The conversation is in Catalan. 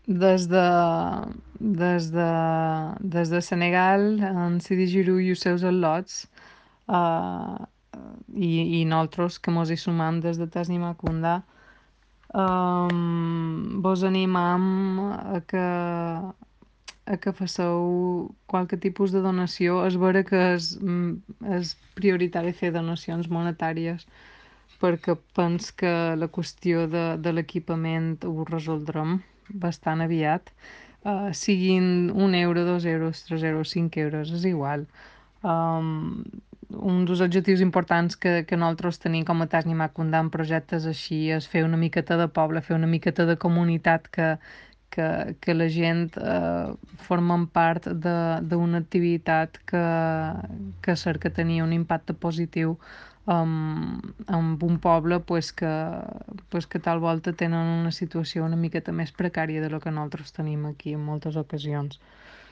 Des de, des de, des de Senegal, en Sidi Giroux i els seus al·lots, uh, i nosaltres que mos hi sumam des de Tasnimakunda, vos animam a que façeu qualque tipus de donació. És vera que és prioritari fer donacions monetàries perquè pens que la qüestió de l'equipament ho resoldrem bastant aviat. Siguin 1 euro, 2 euros, 3 euros, 5 euros, és igual. Um, un dels objectius importants que nosaltres tenim com a Tasnimakunda en projectes així és fer una miqueta de poble, fer una miqueta de comunitat que la gent formen part d'una activitat que cerca tenir un impacte positiu amb un poble pues que tal volta tenen una situació una miqueta més precària de lo que nosaltres tenim aquí en moltes ocasions.